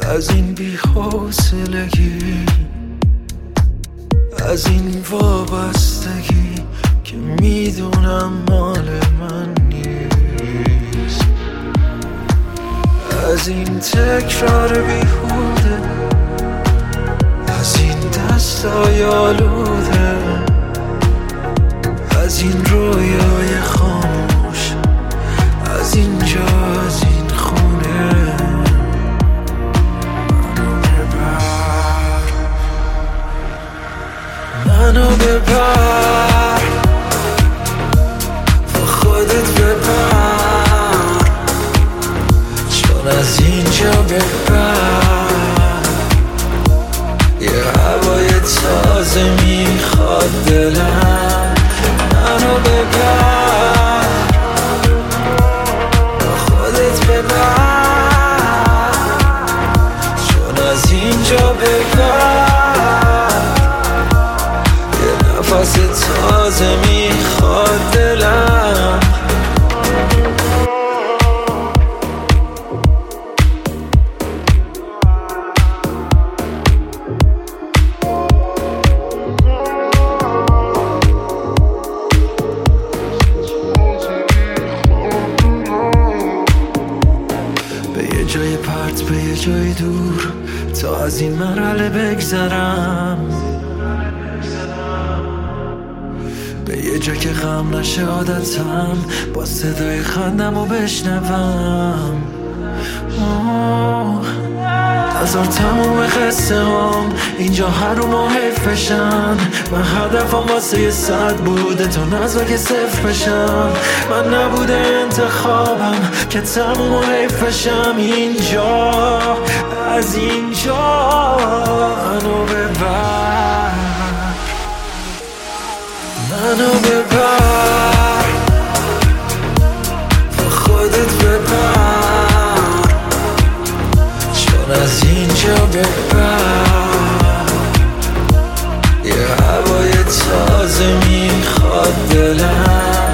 از این بی‌حوصلگی، از این وابستگی که میدونم مال من نیست، از این تکرار بیهوده، از این دستای آلوده، از این رویای خاموش، از اینجا، از این خونه. منو ببر، با خودت ببر، چون از اینجا ببر یه هوای تازه میخواد دلم. منو ببر، با خودت ببر، چون از اینجا ببر نفس تازه میخواد دلم. به یه جای پرت، به یه جای دور، تا از این مرحله بگذرم، به یه جا که غم نشه عادتم، با صدای خندم رو بشنوم. هزار تموم قصه هم اینجا هر رو حیف بشن. من هدفم واسه یه 100 بوده تا نزد که 0 بشم. من نبوده انتخابم که تموم حیف بشم. اینجا، از اینجا منو ببر، منو ببر، با خودت ببر، چون از اینجا ببر یه هوای تازه میخواد دلم.